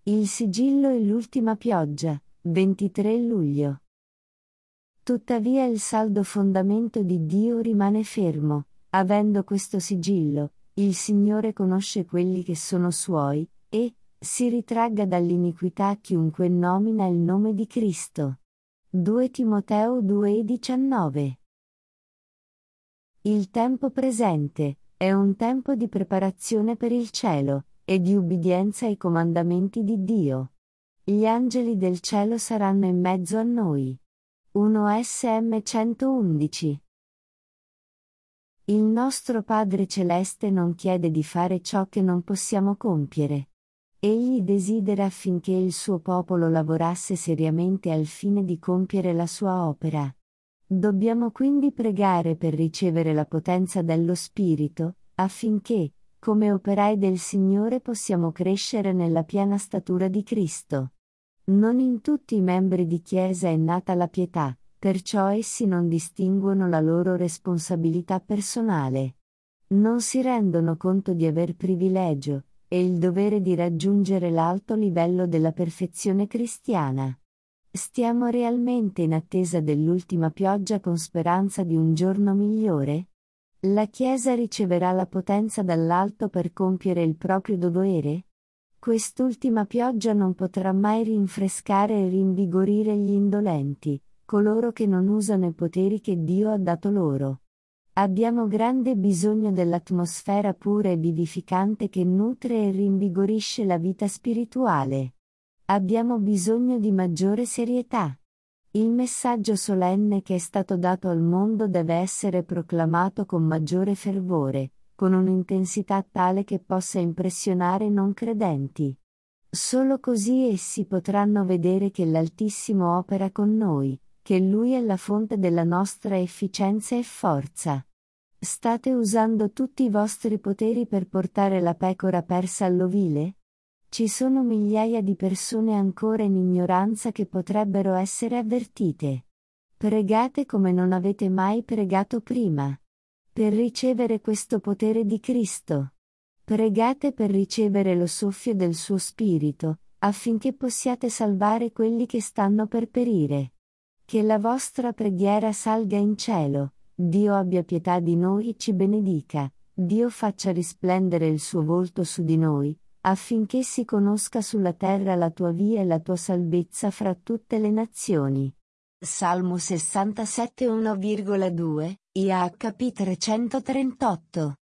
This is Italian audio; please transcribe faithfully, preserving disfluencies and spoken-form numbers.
Il sigillo e l'ultima pioggia, ventitré luglio. Tuttavia il saldo fondamento di Dio rimane fermo, avendo questo sigillo, il Signore conosce quelli che sono suoi, e si ritragga dall'iniquità chiunque nomina il nome di Cristo. due Timoteo due e diciannove. Il tempo presente è un tempo di preparazione per il cielo e di ubbidienza ai comandamenti di Dio. Gli angeli del cielo saranno in mezzo a noi. uno S M centoundici. Il nostro Padre Celeste non chiede di fare ciò che non possiamo compiere. Egli desidera affinché il suo popolo lavorasse seriamente al fine di compiere la sua opera. Dobbiamo quindi pregare per ricevere la potenza dello Spirito, affinché, come operai del Signore, possiamo crescere nella piena statura di Cristo. Non in tutti i membri di Chiesa è nata la pietà, perciò essi non distinguono la loro responsabilità personale. Non si rendono conto di aver privilegio e il dovere di raggiungere l'alto livello della perfezione cristiana. Stiamo realmente in attesa dell'ultima pioggia con speranza di un giorno migliore? La Chiesa riceverà la potenza dall'alto per compiere il proprio dovere? Quest'ultima pioggia non potrà mai rinfrescare e rinvigorire gli indolenti, coloro che non usano i poteri che Dio ha dato loro. Abbiamo grande bisogno dell'atmosfera pura e vivificante che nutre e rinvigorisce la vita spirituale. Abbiamo bisogno di maggiore serietà. Il messaggio solenne che è stato dato al mondo deve essere proclamato con maggiore fervore, con un'intensità tale che possa impressionare i non credenti. Solo così essi potranno vedere che l'Altissimo opera con noi, che Lui è la fonte della nostra efficienza e forza. State usando tutti i vostri poteri per portare la pecora persa all'ovile? Ci sono migliaia di persone ancora in ignoranza che potrebbero essere avvertite. Pregate come non avete mai pregato prima. Per ricevere questo potere di Cristo. Pregate per ricevere lo soffio del suo Spirito, affinché possiate salvare quelli che stanno per perire. Che la vostra preghiera salga in cielo, Dio abbia pietà di noi e ci benedica, Dio faccia risplendere il suo volto su di noi, affinché si conosca sulla terra la tua via e la tua salvezza fra tutte le nazioni. Salmo sessantasette uno virgola due, I H P trecentotrentotto.